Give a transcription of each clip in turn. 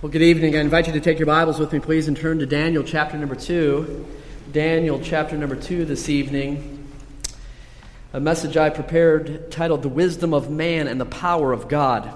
Well, good evening. I invite you to take your Bibles with me, please, and turn to Daniel chapter number 2. Daniel chapter number 2 this evening. A message I prepared titled, The Wisdom of Man and the Power of God.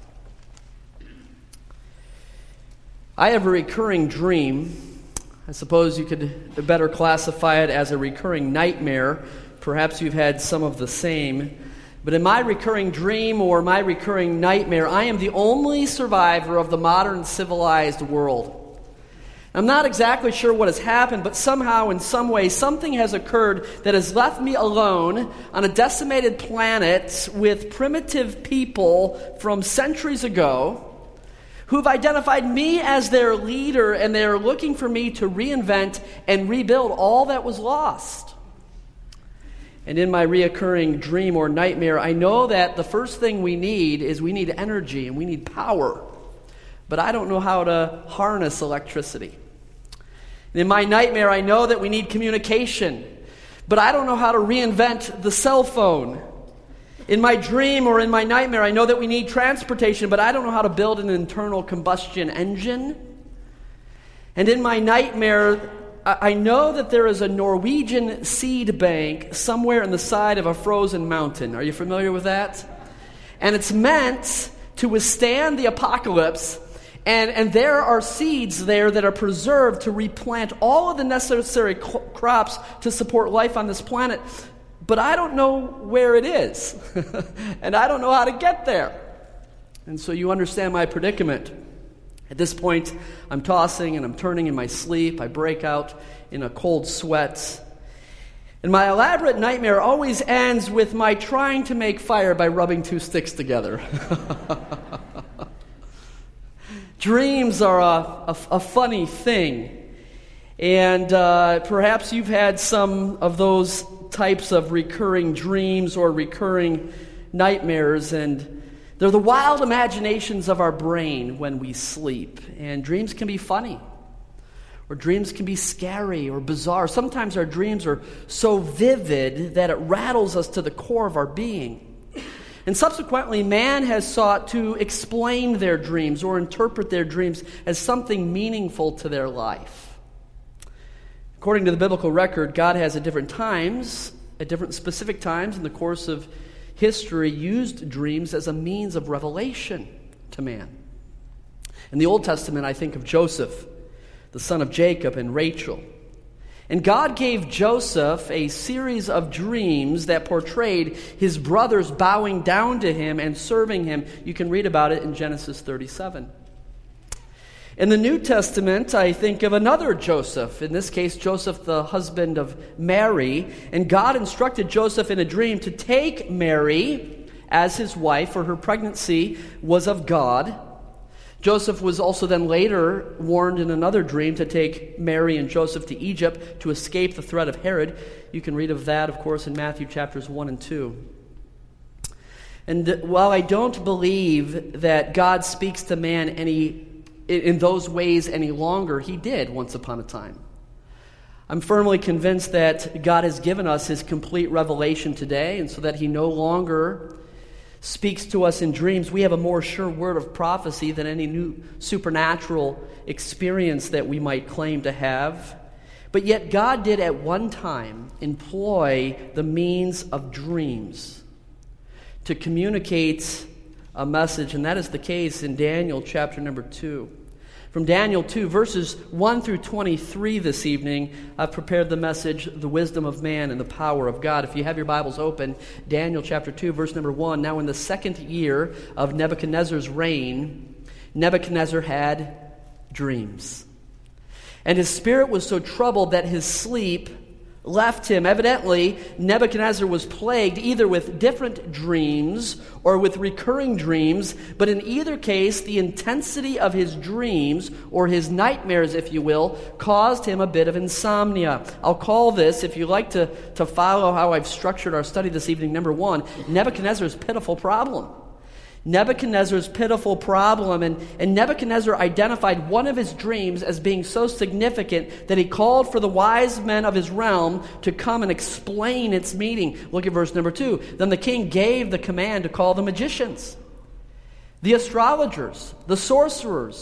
I have a recurring dream. I suppose you could better classify it as a recurring nightmare. Perhaps you've had some of the same. But in my recurring dream or my recurring nightmare, I am the only survivor of the modern civilized world. I'm not exactly sure what has happened, but somehow, in some way, something has occurred that has left me alone on a decimated planet with primitive people from centuries ago who've identified me as their leader, and they're looking for me to reinvent and rebuild all that was lost. And in my reoccurring dream or nightmare, I know that the first thing we need is we need energy and we need power. But I don't know how to harness electricity. And in my nightmare, I know that we need communication. But I don't know how to reinvent the cell phone. In my dream or in my nightmare, I know that we need transportation, but I don't know how to build an internal combustion engine. And in my nightmare, I know that there is a Norwegian seed bank somewhere in the side of a frozen mountain. Are you familiar with that? And it's meant to withstand the apocalypse, and there are seeds there that are preserved to replant all of the necessary crops to support life on this planet. But I don't know where it is, and I don't know how to get there. And so you understand my predicament. At this point, I'm tossing and I'm turning in my sleep. I break out in a cold sweat. And my elaborate nightmare always ends with my trying to make fire by rubbing two sticks together. Dreams are a funny thing. And perhaps you've had some of those types of recurring dreams or recurring nightmares, and they're the wild imaginations of our brain when we sleep. And dreams can be funny, or dreams can be scary or bizarre. Sometimes our dreams are so vivid that it rattles us to the core of our being. And subsequently, man has sought to explain their dreams or interpret their dreams as something meaningful to their life. According to the biblical record, God has at different times, at different specific times in the course of history, used dreams as a means of revelation to man. In the Old Testament, I think of Joseph, the son of Jacob and Rachel. And God gave Joseph a series of dreams that portrayed his brothers bowing down to him and serving him. You can read about it in Genesis 37. In the New Testament, I think of another Joseph, in this case, Joseph, the husband of Mary, and God instructed Joseph in a dream to take Mary as his wife, for her pregnancy was of God. Joseph was also then later warned in another dream to take Mary and Joseph to Egypt to escape the threat of Herod. You can read of that, of course, in Matthew chapters 1 and 2. And while I don't believe that God speaks to man in those ways any longer, he did once upon a time. I'm firmly convinced that God has given us his complete revelation today, and so that he no longer speaks to us in dreams. We have a more sure word of prophecy than any new supernatural experience that we might claim to have. But yet God did at one time employ the means of dreams to communicate a message, and that is the case in Daniel chapter number 2. From Daniel 2, verses 1 through 23 this evening, I've prepared the message, The Wisdom of Man and the Power of God. If you have your Bibles open, Daniel chapter 2, verse number 1. Now in the second year of Nebuchadnezzar's reign, Nebuchadnezzar had dreams. And his spirit was so troubled that his sleep left him. Evidently, Nebuchadnezzar was plagued either with different dreams or with recurring dreams, but in either case, the intensity of his dreams, or his nightmares, if you will, caused him a bit of insomnia. I'll call this, if you like to follow how I've structured our study this evening, number 1, Nebuchadnezzar's pitiful problem. Nebuchadnezzar's pitiful problem, and Nebuchadnezzar identified one of his dreams as being so significant that he called for the wise men of his realm to come and explain its meaning. Look at verse number 2. Then the king gave the command to call the magicians, the astrologers, the sorcerers,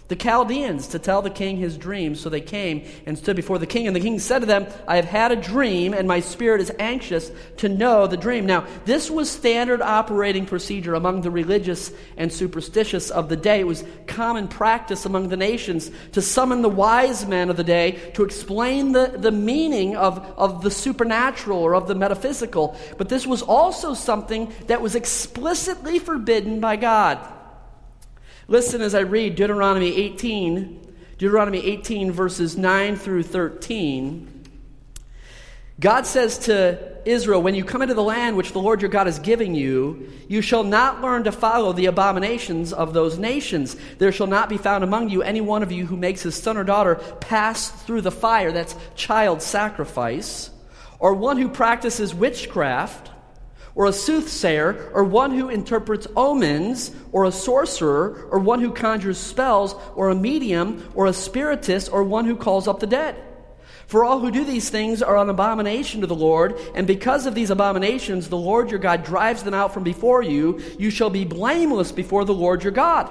the Chaldeans to tell the king his dream. So they came and stood before the king. And the king said to them, I have had a dream, and my spirit is anxious to know the dream. Now, this was standard operating procedure among the religious and superstitious of the day. It was common practice among the nations to summon the wise men of the day to explain the meaning of the supernatural or of the metaphysical. But this was also something that was explicitly forbidden by God. Listen as I read Deuteronomy 18 verses 9 through 13. God says to Israel, when you come into the land which the Lord your God is giving you, you shall not learn to follow the abominations of those nations. There shall not be found among you any one of you who makes his son or daughter pass through the fire, that's child sacrifice, or one who practices witchcraft, or a soothsayer, or one who interprets omens, or a sorcerer, or one who conjures spells, or a medium, or a spiritist, or one who calls up the dead. For all who do these things are an abomination to the Lord, and because of these abominations the Lord your God drives them out from before you. You shall be blameless before the Lord your God.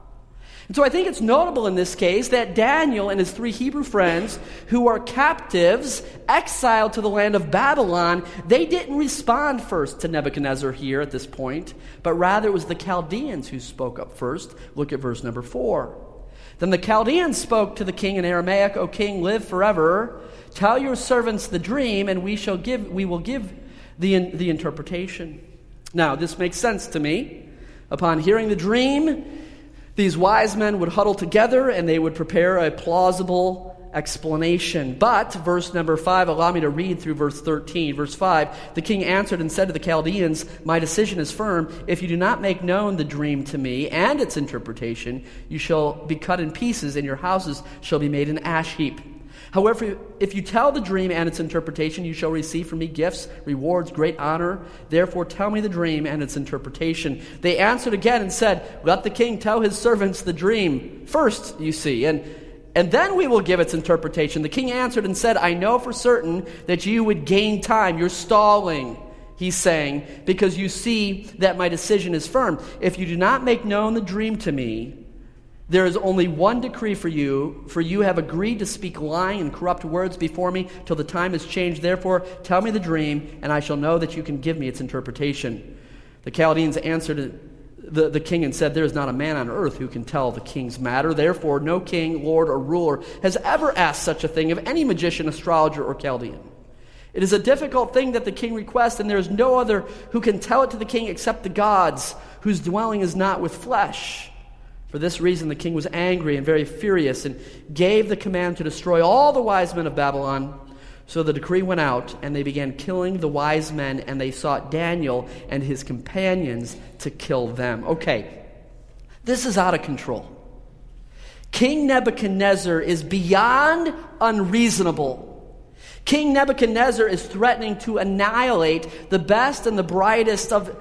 And so I think it's notable in this case that Daniel and his 3 Hebrew friends, who are captives, exiled to the land of Babylon, they didn't respond first to Nebuchadnezzar here at this point, but rather it was the Chaldeans who spoke up first. Look at verse number 4. Then the Chaldeans spoke to the king in Aramaic, O king, live forever. Tell your servants the dream, and we will give the interpretation. Now, this makes sense to me. Upon hearing the dream, these wise men would huddle together and they would prepare a plausible explanation. But, verse number 5, allow me to read through verse 13. Verse 5, the king answered and said to the Chaldeans, my decision is firm. If you do not make known the dream to me and its interpretation, you shall be cut in pieces and your houses shall be made an ash heap. However, if you tell the dream and its interpretation, you shall receive from me gifts, rewards, great honor. Therefore, tell me the dream and its interpretation. They answered again and said, let the king tell his servants the dream first, you see, and then we will give its interpretation. The king answered and said, I know for certain that you would gain time. You're stalling, he's saying, because you see that my decision is firm. If you do not make known the dream to me, there is only one decree for you have agreed to speak lying and corrupt words before me till the time is changed. Therefore, tell me the dream, and I shall know that you can give me its interpretation. The Chaldeans answered the king and said, there is not a man on earth who can tell the king's matter. Therefore, no king, lord, or ruler has ever asked such a thing of any magician, astrologer, or Chaldean. It is a difficult thing that the king requests, and there is no other who can tell it to the king except the gods, whose dwelling is not with flesh. For this reason the king was angry and very furious and gave the command to destroy all the wise men of Babylon. So the decree went out, and they began killing the wise men, and they sought Daniel and his companions to kill them. Okay, this is out of control. King Nebuchadnezzar is beyond unreasonable. King Nebuchadnezzar is threatening to annihilate the best and the brightest of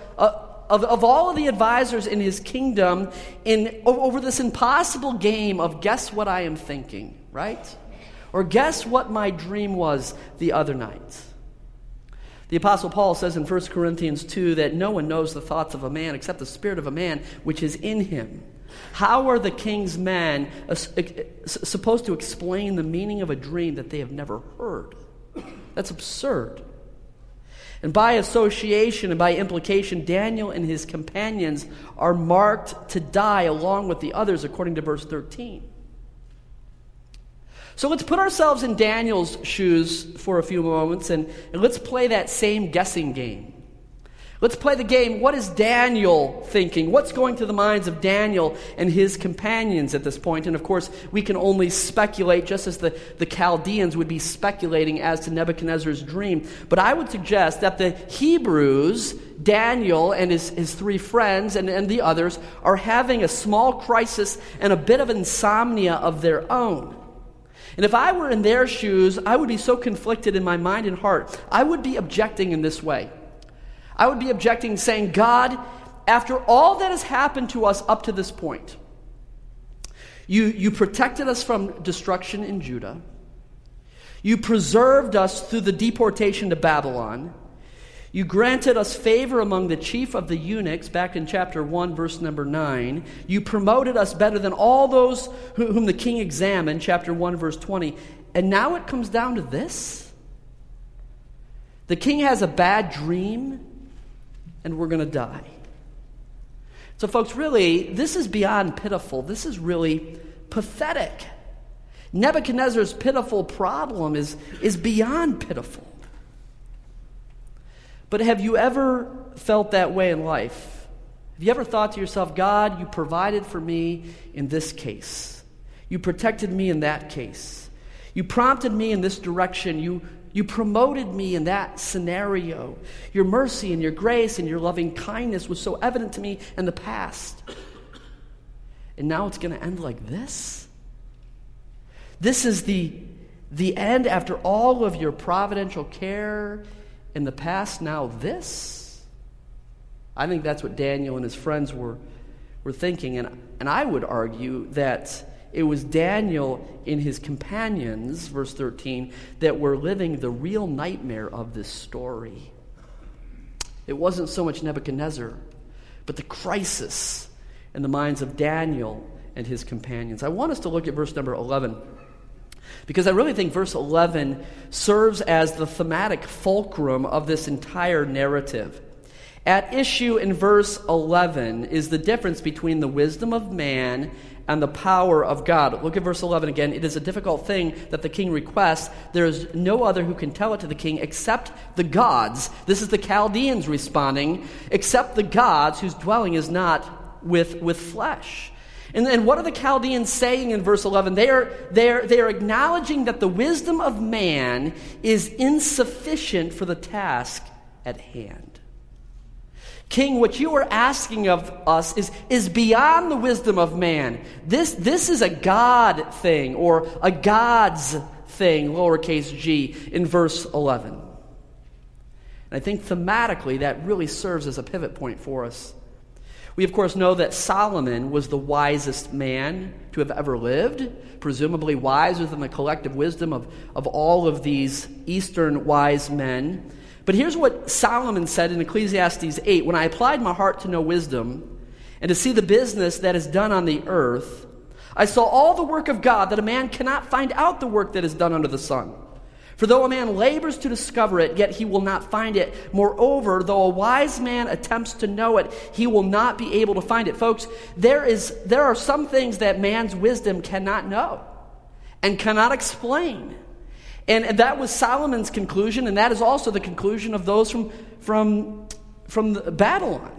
all of the advisors in his kingdom over this impossible game of guess what I am thinking, right? Or guess what my dream was the other night. The Apostle Paul says in 1 Corinthians 2 that no one knows the thoughts of a man except the spirit of a man which is in him. How are the king's men supposed to explain the meaning of a dream that they have never heard? That's absurd. And by association and by implication, Daniel and his companions are marked to die along with the others, according to verse 13. So let's put ourselves in Daniel's shoes for a few moments, and let's play that same guessing game. Let's play the game, what is Daniel thinking? What's going through the minds of Daniel and his companions at this point? And of course, we can only speculate, just as the Chaldeans would be speculating as to Nebuchadnezzar's dream. But I would suggest that the Hebrews, Daniel and his 3 friends and the others, are having a small crisis and a bit of insomnia of their own. And if I were in their shoes, I would be so conflicted in my mind and heart. I would be objecting in this way. I would be objecting, saying, God, after all that has happened to us up to this point, you protected us from destruction in Judah. You preserved us through the deportation to Babylon. You granted us favor among the chief of the eunuchs, back in chapter 1, verse number 9. You promoted us better than all those whom the king examined, chapter 1, verse 20. And now it comes down to this. The king has a bad dream, and we're going to die. So, folks, really, this is beyond pitiful. This is really pathetic. Nebuchadnezzar's pitiful problem is beyond pitiful. But have you ever felt that way in life? Have you ever thought to yourself, God, you provided for me in this case. You protected me in that case. You prompted me in this direction. You promoted me in that scenario. Your mercy and your grace and your loving kindness was so evident to me in the past. And now it's going to end like this? This is the end after all of your providential care in the past, now this? I think that's what Daniel and his friends were thinking. And I would argue that it was Daniel and his companions, verse 13, that were living the real nightmare of this story. It wasn't so much Nebuchadnezzar, but the crisis in the minds of Daniel and his companions. I want us to look at verse number 11. Because I really think verse 11 serves as the thematic fulcrum of this entire narrative. At issue in verse 11 is the difference between the wisdom of man and the power of God. Look at verse 11 again. It is a difficult thing that the king requests. There is no other who can tell it to the king except the gods. This is the Chaldeans responding, except the gods whose dwelling is not with flesh. And what are the Chaldeans saying in verse 11? They are acknowledging that the wisdom of man is insufficient for the task at hand. King, what you are asking of us is beyond the wisdom of man. This is a God thing, or a God's thing, lowercase g, in verse 11. And I think thematically that really serves as a pivot point for us. We, of course, know that Solomon was the wisest man to have ever lived, presumably wiser than the collective wisdom of all of these Eastern wise men. But here's what Solomon said in Ecclesiastes 8. When I applied my heart to know wisdom and to see the business that is done on the earth, I saw all the work of God, that a man cannot find out the work that is done under the sun. For though a man labors to discover it, yet he will not find it. Moreover, though a wise man attempts to know it, he will not be able to find it. Folks, there are some things that man's wisdom cannot know and cannot explain. And that was Solomon's conclusion, and that is also the conclusion of those from Babylon.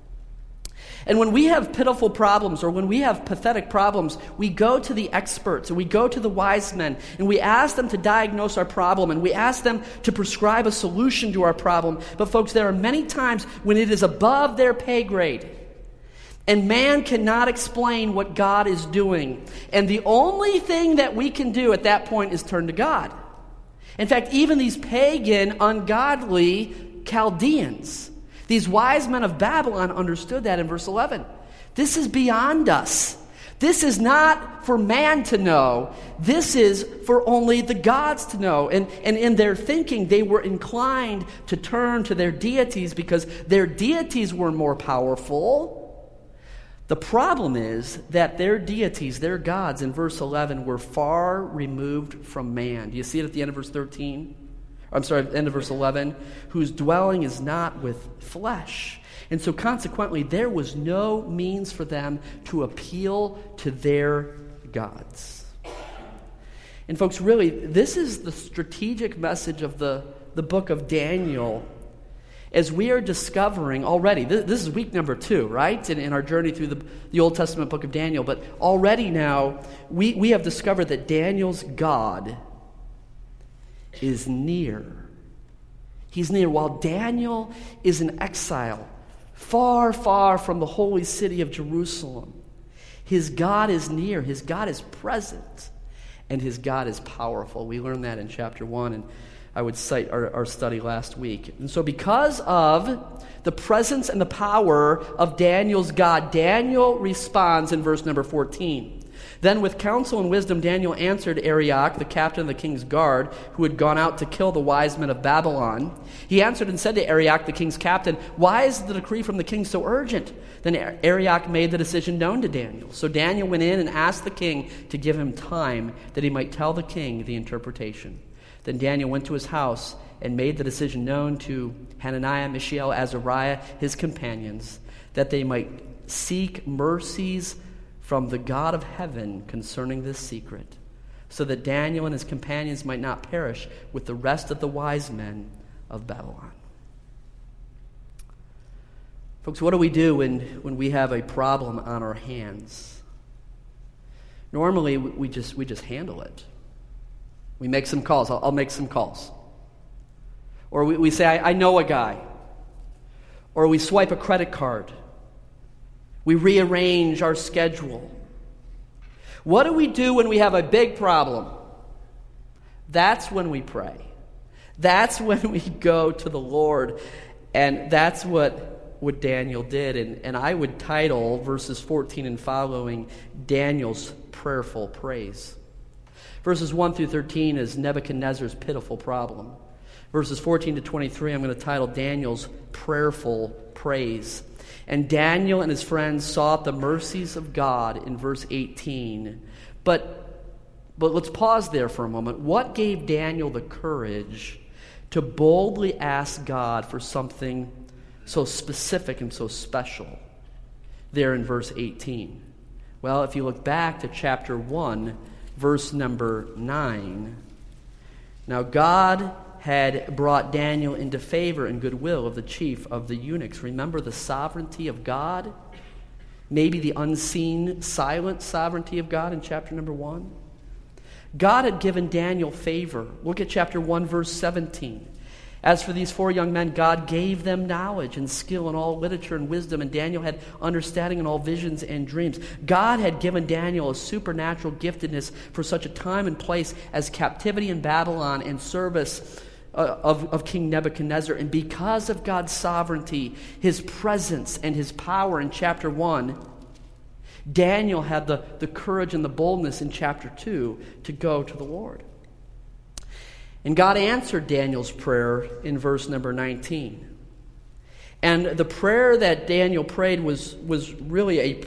And when we have pitiful problems, or when we have pathetic problems, we go to the experts, and we go to the wise men, and we ask them to diagnose our problem, and we ask them to prescribe a solution to our problem. But folks, there are many times when it is above their pay grade, and man cannot explain what God is doing. And the only thing that we can do at that point is turn to God. In fact, even these pagan, ungodly Chaldeans, these wise men of Babylon, understood that in verse 11. This is beyond us. This is not for man to know. This is for only the gods to know. And in their thinking, they were inclined to turn to their deities because their deities were more powerful. The problem is that their deities, their gods, in verse 11, were far removed from man. Do you see it at the end of verse 13? End of verse 11, whose dwelling is not with flesh. And so consequently, there was no means for them to appeal to their gods. And folks, really, this is the strategic message of the book of Daniel, as we are discovering already. This is week number 2, right, in our journey through the Old Testament book of Daniel. But already now, we have discovered that Daniel's God is near. He's near. While Daniel is in exile, far, far from the holy city of Jerusalem, his God is near. His God is present. And his God is powerful. We learned that in chapter 1, and I would cite our study last week. And so because of the presence and the power of Daniel's God, Daniel responds in verse number 14. Then with counsel and wisdom Daniel answered Arioch, the captain of the king's guard, who had gone out to kill the wise men of Babylon. He answered and said to Arioch, the king's captain, "Why is the decree from the king so urgent?" Then Arioch made the decision known to Daniel. So Daniel went in and asked the king to give him time that he might tell the king the interpretation. Then Daniel went to his house and made the decision known to Hananiah, Mishael, Azariah, his companions, that they might seek mercies from the God of heaven concerning this secret, so that Daniel and his companions might not perish with the rest of the wise men of Babylon. Folks, what do we do when we have a problem on our hands? Normally, we just handle it. We make some calls. I'll make some calls. Or we say, I know a guy. Or we swipe a credit card. We rearrange our schedule. What do we do when we have a big problem? That's when we pray. That's when we go to the Lord. And that's what Daniel did. And I would title verses 14 and following Daniel's prayerful praise. Verses 1 through 13 is Nebuchadnezzar's pitiful problem. Verses 14 to 23 I'm going to title Daniel's prayerful praise. And Daniel and his friends sought the mercies of God in verse 18. But let's pause there for a moment. What gave Daniel the courage to boldly ask God for something so specific and so special there in verse 18? Well, if you look back to chapter 1, verse number 9, now God had brought Daniel into favor and goodwill of the chief of the eunuchs. Remember the sovereignty of God? Maybe the unseen, silent sovereignty of God in chapter number 1. God had given Daniel favor. Look at chapter 1, verse 17. As for these 4 young men, God gave them knowledge and skill in all literature and wisdom, and Daniel had understanding in all visions and dreams. God had given Daniel a supernatural giftedness for such a time and place as captivity in Babylon and service of King Nebuchadnezzar. And because of God's sovereignty, his presence and his power in chapter 1, Daniel had the courage and the boldness in chapter 2 to go to the Lord. And God answered Daniel's prayer in verse number 19. And the prayer that Daniel prayed was really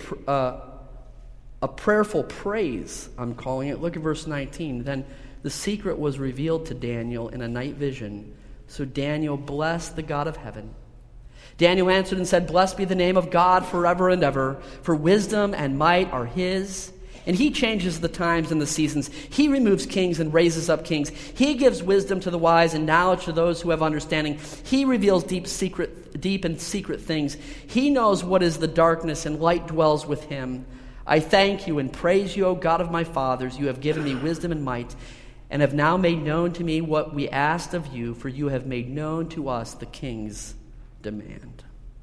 a prayerful praise, I'm calling it. Look at verse 19. Then the secret was revealed to Daniel in a night vision. So Daniel blessed the God of heaven. Daniel answered and said, "Blessed be the name of God forever and ever, for wisdom and might are his. And he changes the times and the seasons. He removes kings and raises up kings. He gives wisdom to the wise and knowledge to those who have understanding. He reveals deep and secret things. He knows what is the darkness, and light dwells with him. I thank you and praise you, O God of my fathers. You have given me wisdom and might, and have now made known to me what we asked of you, for you have made known to us the king's demand."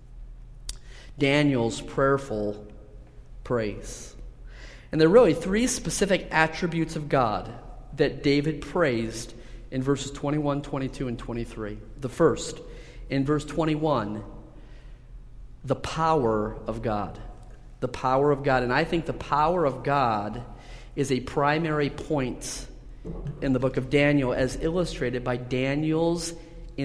Daniel's prayerful praise. And there are really 3 specific attributes of God that David praised in verses 21, 22, and 23. The first, in verse 21, the power of God. The power of God. And I think the power of God is a primary point in the book of Daniel, as illustrated by Daniel's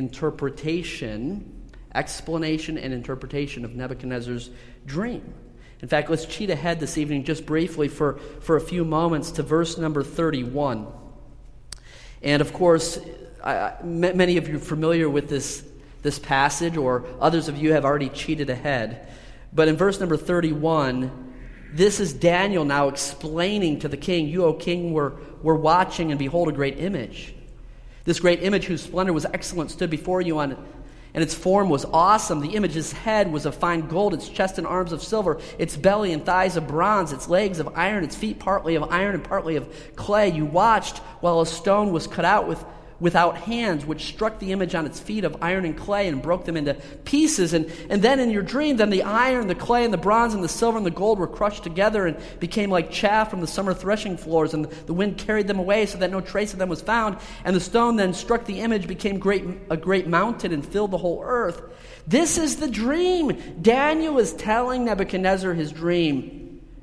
explanation and interpretation of Nebuchadnezzar's dream. In fact, let's cheat ahead this evening just briefly for a few moments to verse number 31. And of course, many of you are familiar with this passage, or others of you have already cheated ahead. But in verse number 31, this is Daniel now explaining to the king, "You, O king, were watching, and behold, a great image. This great image, whose splendor was excellent, stood before you, and its form was awesome. The image's head was of fine gold, its chest and arms of silver, its belly and thighs of bronze, its legs of iron, its feet partly of iron and partly of clay. You watched while a stone was cut out without hands, which struck the image on its feet of iron and clay and broke them into pieces. And then in your dream, then the iron, the clay, and the bronze, and the silver, and the gold were crushed together and became like chaff from the summer threshing floors, and the wind carried them away so that no trace of them was found. And the stone then struck the image, became a great mountain, and filled the whole earth." This is the dream. Daniel is telling Nebuchadnezzar his dream.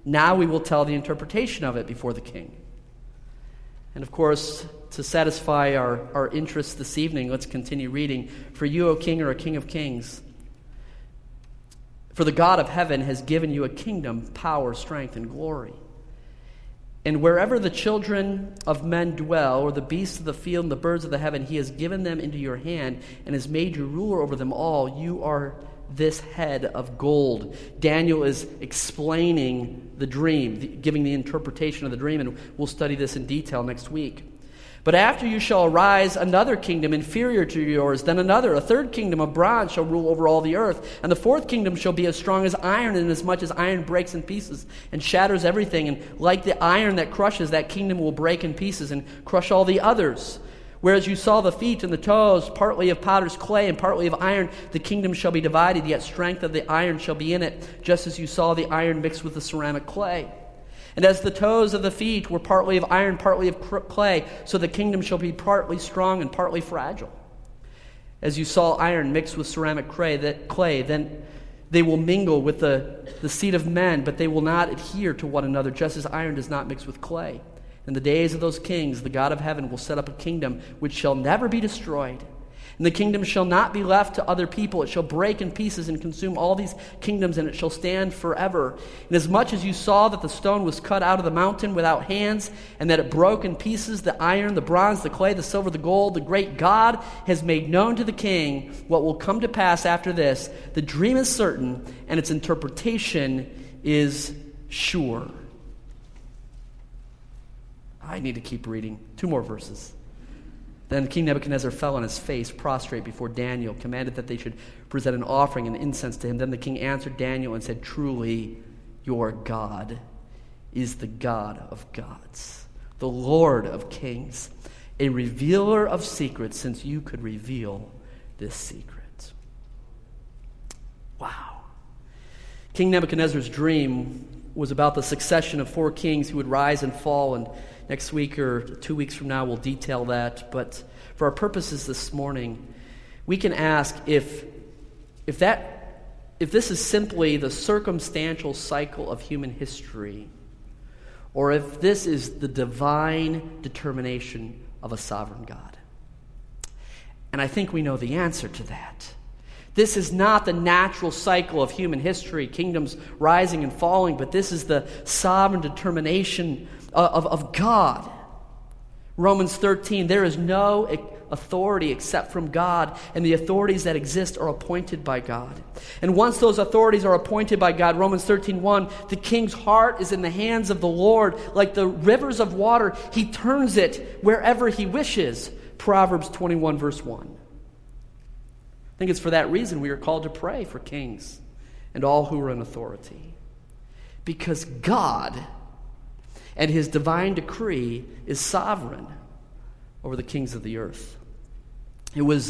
Now we will tell the interpretation of it before the king. And of course, to satisfy our interest this evening, let's continue reading. For you, O king, are a king of kings. For the God of heaven has given you a kingdom, power, strength, and glory. And wherever the children of men dwell, or the beasts of the field and the birds of the heaven, he has given them into your hand and has made you ruler over them all. You are this head of gold. Daniel is explaining the dream, giving the interpretation of the dream, and we'll study this in detail next week. But after you shall arise another kingdom inferior to yours, then another, a third kingdom of bronze shall rule over all the earth. And the fourth kingdom shall be as strong as iron, inasmuch as iron breaks in pieces and shatters everything. And like the iron that crushes, that kingdom will break in pieces and crush all the others. Whereas you saw the feet and the toes, partly of potter's clay and partly of iron, the kingdom shall be divided, yet strength of the iron shall be in it, just as you saw the iron mixed with the ceramic clay. And as the toes of the feet were partly of iron, partly of clay, so the kingdom shall be partly strong and partly fragile. As you saw iron mixed with ceramic clay, then they will mingle with the seed of men, but they will not adhere to one another, just as iron does not mix with clay. In the days of those kings, the God of heaven will set up a kingdom which shall never be destroyed. And the kingdom shall not be left to other people. It shall break in pieces and consume all these kingdoms, and it shall stand forever. Inasmuch as you saw that the stone was cut out of the mountain without hands, and that it broke in pieces the iron, the bronze, the clay, the silver, the gold, the great God has made known to the king what will come to pass after this. The dream is certain, and its interpretation is sure. I need to keep reading. 2 more verses. Then King Nebuchadnezzar fell on his face, prostrate before Daniel, commanded that they should present an offering and incense to him. Then the king answered Daniel and said, Truly, your God is the God of gods, the Lord of kings, a revealer of secrets, since you could reveal this secret. Wow. King Nebuchadnezzar's dream was about the succession of 4 kings who would rise and fall, and next week or 2 weeks from now we'll detail that. But for our purposes this morning, we can ask if this is simply the circumstantial cycle of human history, or if this is the divine determination of a sovereign God. And I think we know the answer to that. This is not the natural cycle of human history, kingdoms rising and falling, but this is the sovereign determination of God. Romans 13, there is no authority except from God, and the authorities that exist are appointed by God. And once those authorities are appointed by God, Romans 13:1, the king's heart is in the hands of the Lord. Like the rivers of water, he turns it wherever he wishes. Proverbs 21, verse 1. I think it's for that reason we are called to pray for kings and all who are in authority. Because God and his divine decree is sovereign over the kings of the earth. It was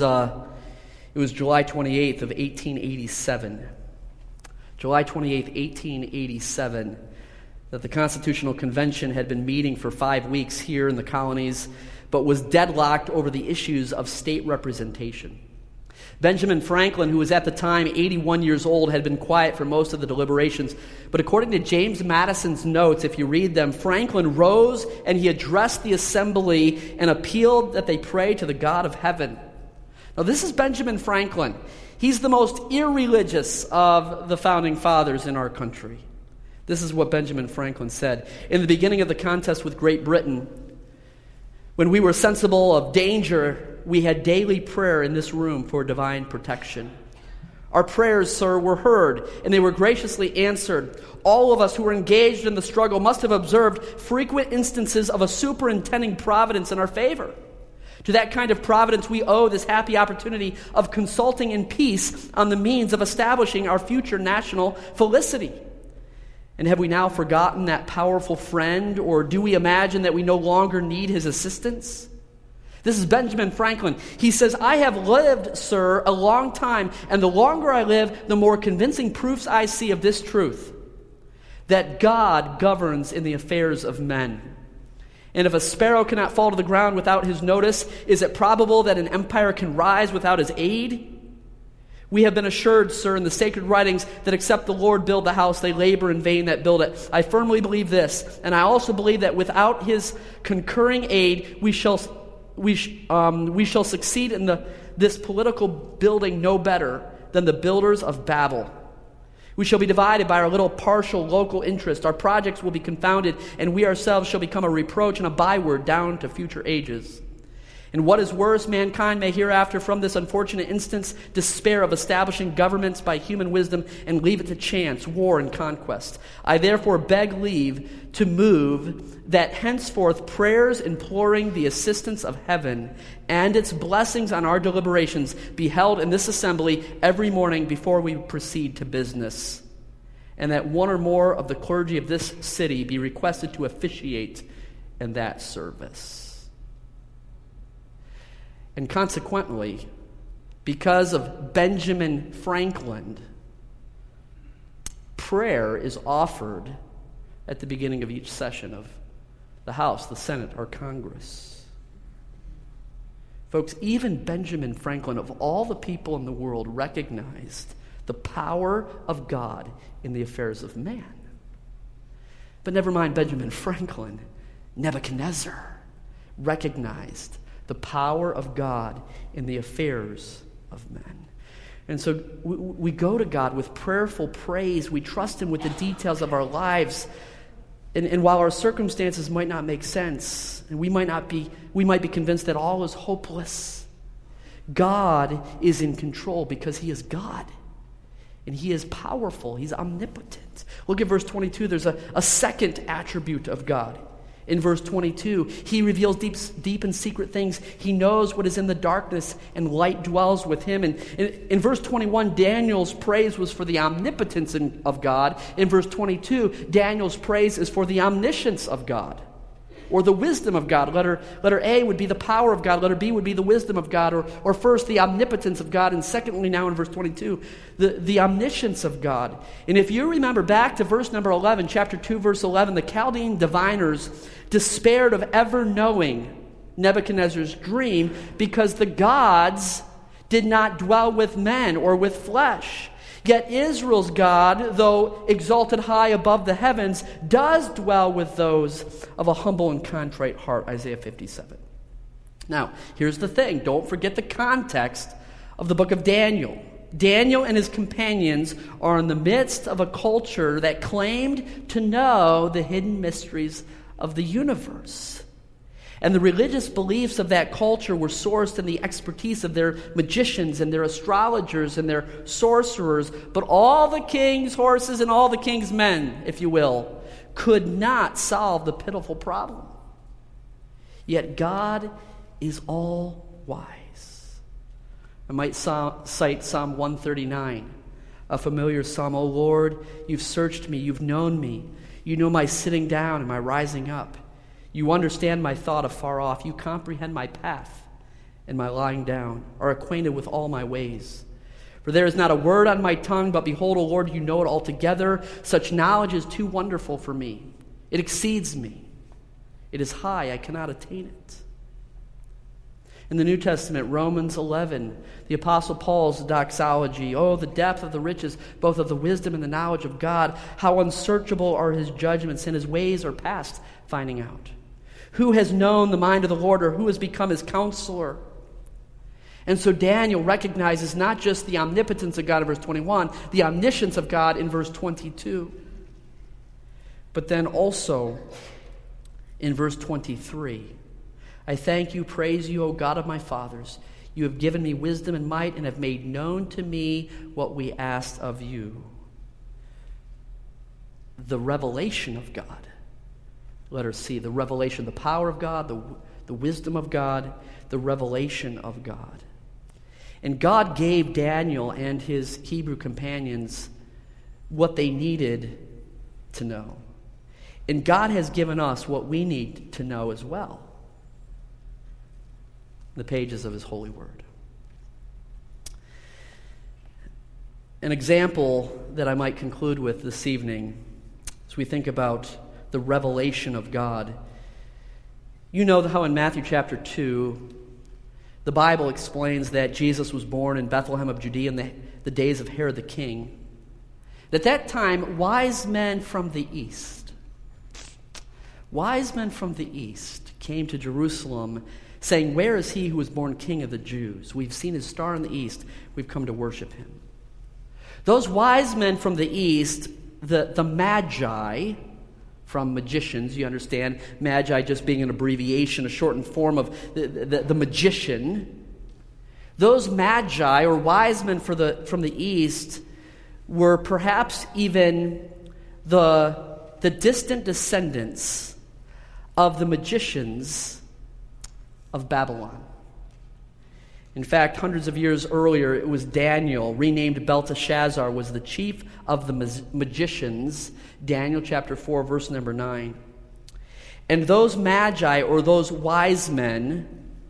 July 28th of 1887. July 28th, 1887, that the Constitutional Convention had been meeting for 5 weeks here in the colonies, but was deadlocked over the issues of state representation. Benjamin Franklin, who was at the time 81 years old, had been quiet for most of the deliberations. But according to James Madison's notes, if you read them, Franklin rose and he addressed the assembly and appealed that they pray to the God of heaven. Now, this is Benjamin Franklin. He's the most irreligious of the founding fathers in our country. This is what Benjamin Franklin said. In the beginning of the contest with Great Britain, when we were sensible of danger, we had daily prayer in this room for divine protection. Our prayers, sir, were heard, and they were graciously answered. All of us who were engaged in the struggle must have observed frequent instances of a superintending providence in our favor. To that kind of providence we owe this happy opportunity of consulting in peace on the means of establishing our future national felicity. And have we now forgotten that powerful friend, or do we imagine that we no longer need his assistance? This is Benjamin Franklin. He says, I have lived, sir, a long time, and the longer I live, the more convincing proofs I see of this truth, that God governs in the affairs of men. And if a sparrow cannot fall to the ground without his notice, is it probable that an empire can rise without his aid? We have been assured, sir, in the sacred writings that except the Lord build the house, they labor in vain that build it. I firmly believe this, and I also believe that without his concurring aid, we shall succeed in this political building no better than the builders of Babel. We shall be divided by our little partial local interest. Our projects will be confounded, and we ourselves shall become a reproach and a byword down to future ages. And what is worse, mankind may hereafter from this unfortunate instance despair of establishing governments by human wisdom and leave it to chance, war, and conquest. I therefore beg leave to move that henceforth prayers imploring the assistance of heaven and its blessings on our deliberations be held in this assembly every morning before we proceed to business, and that one or more of the clergy of this city be requested to officiate in that service. And consequently, because of Benjamin Franklin, prayer is offered at the beginning of each session of the House, the Senate, or Congress. Folks, even Benjamin Franklin, of all the people in the world, recognized the power of God in the affairs of man. But never mind Benjamin Franklin, Nebuchadnezzar recognized the power of God in the affairs of men. And so we go to God with prayerful praise. We trust Him with the details of our lives. And while our circumstances might not make sense, and we might be convinced that all is hopeless, God is in control because He is God. And He is powerful. He's omnipotent. Look at verse 22. There's a second attribute of God. In verse 22, He reveals deep and secret things. He knows what is in the darkness, and light dwells with Him. And in verse 21, Daniel's praise was for the omnipotence of God. In verse 22, Daniel's praise is for the omniscience of God, or the wisdom of God. Letter A would be the power of God. Letter B would be the wisdom of God, or first, the omnipotence of God, and secondly, now in verse 22, the omniscience of God. And if you remember back to verse number 11, chapter 2, verse 11, the Chaldean diviners despaired of ever knowing Nebuchadnezzar's dream because the gods did not dwell with men or with flesh. Yet Israel's God, though exalted high above the heavens, does dwell with those of a humble and contrite heart, Isaiah 57. Now, here's the thing. Don't forget the context of the book of Daniel. Daniel and his companions are in the midst of a culture that claimed to know the hidden mysteries of the universe. And the religious beliefs of that culture were sourced in the expertise of their magicians and their astrologers and their sorcerers. But all the king's horses and all the king's men, if you will, could not solve the pitiful problem. Yet God is all wise. I might cite Psalm 139, a familiar psalm. O Lord, you've searched me, you've known me. You know my sitting down and my rising up. You understand my thought afar off. You comprehend my path and my lying down, are acquainted with all my ways. For there is not a word on my tongue, but behold, O Lord, you know it altogether. Such knowledge is too wonderful for me. It exceeds me. It is high, I cannot attain it. In the New Testament, Romans 11, the Apostle Paul's doxology. Oh, the depth of the riches, both of the wisdom and the knowledge of God. How unsearchable are His judgments, and His ways are past finding out. Who has known the mind of the Lord, or who has become His counselor? And so Daniel recognizes not just the omnipotence of God in verse 21, the omniscience of God in verse 22, but then also in verse 23. I thank you, praise you, O God of my fathers. You have given me wisdom and might and have made known to me what we asked of you. The revelation of God. Let us see the revelation, the power of God, the wisdom of God, the revelation of God. And God gave Daniel and his Hebrew companions what they needed to know. And God has given us what we need to know as well. The pages of His holy word. An example that I might conclude with this evening as we think about the revelation of God. You know how in Matthew chapter 2, The Bible explains that Jesus was born in Bethlehem of Judea in the days of Herod the king. At that time, wise men from the east came to Jerusalem saying, "Where is he who was born King of the Jews? We've seen his star in the east. We've come to worship him." Those wise men from the east, the Magi, from magicians, you understand, Magi just being an abbreviation, a shortened form of the magician. Those Magi, or wise men from the east, were perhaps even the distant descendants of the magicians of Babylon. In fact, hundreds of years earlier, it was Daniel, renamed Belteshazzar, was the chief of the magicians, Daniel chapter 4, verse number 9. And those Magi, or those wise men,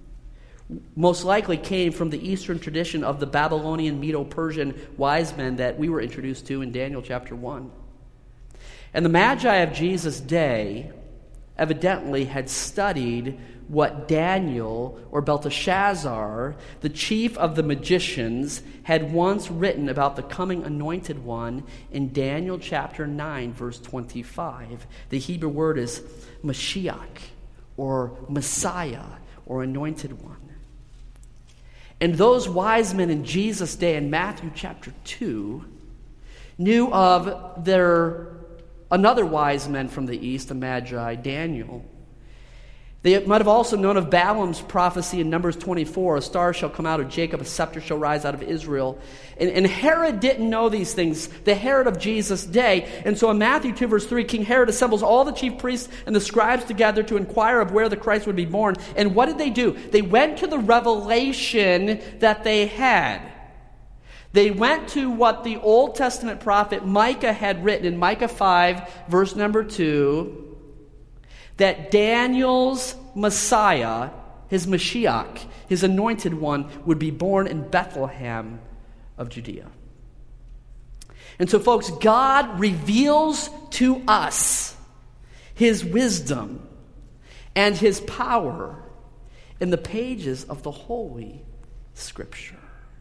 most likely came from the Eastern tradition of the Babylonian, Medo-Persian wise men that we were introduced to in Daniel chapter 1. And the Magi of Jesus' day evidently had studied what Daniel, or Belteshazzar, the chief of the magicians, had once written about the coming anointed one in Daniel chapter 9, verse 25. The Hebrew word is Mashiach, or Messiah, or anointed one. And those wise men in Jesus' day, in Matthew chapter 2, knew of another wise man from the east, the Magi, Daniel. They might have also known of Balaam's prophecy in Numbers 24, "A star shall come out of Jacob, a scepter shall rise out of Israel." And Herod didn't know these things, the Herod of Jesus' day. And so in Matthew 2, verse 3, King Herod assembles all the chief priests and the scribes together to inquire of where the Christ would be born. And what did they do? They went to the revelation that they had. They went to what the Old Testament prophet Micah had written in Micah 5, verse number 2, that Daniel's Messiah, his Mashiach, his anointed one, would be born in Bethlehem of Judea. And so, folks, God reveals to us his wisdom and his power in the pages of the Holy Scripture.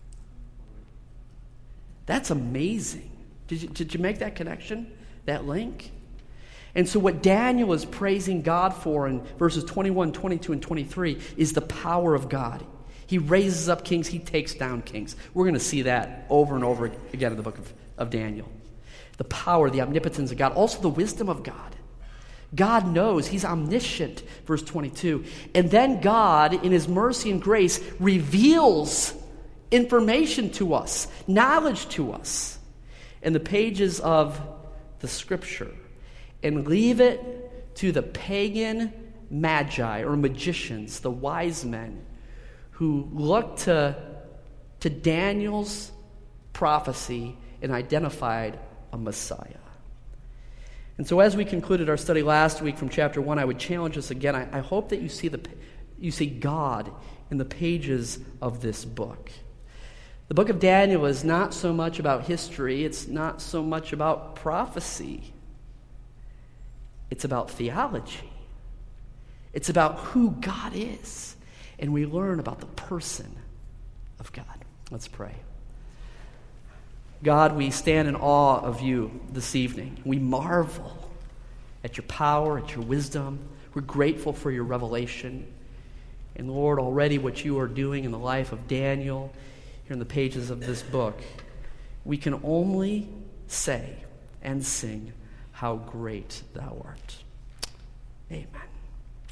That's amazing. Did you make that connection, that link? And so what Daniel is praising God for in verses 21, 22, and 23 is the power of God. He raises up kings, he takes down kings. We're going to see that over and over again in the book of Daniel. The power, the omnipotence of God, also the wisdom of God. God knows, he's omniscient, verse 22. And then God, in his mercy and grace, reveals information to us, knowledge to us in the pages of the Scripture. And leave it to the pagan magi or magicians, the wise men, who looked to Daniel's prophecy and identified a Messiah. And so as we concluded our study last week from chapter 1, I would challenge us again. I hope that you see God in the pages of this book. The book of Daniel is not so much about history. It's not so much about prophecy. It's about theology. It's about who God is. And we learn about the person of God. Let's pray. God, we stand in awe of you this evening. We marvel at your power, at your wisdom. We're grateful for your revelation. And Lord, already what you are doing in the life of Daniel, here in the pages of this book, we can only say and sing, how great thou art. Amen.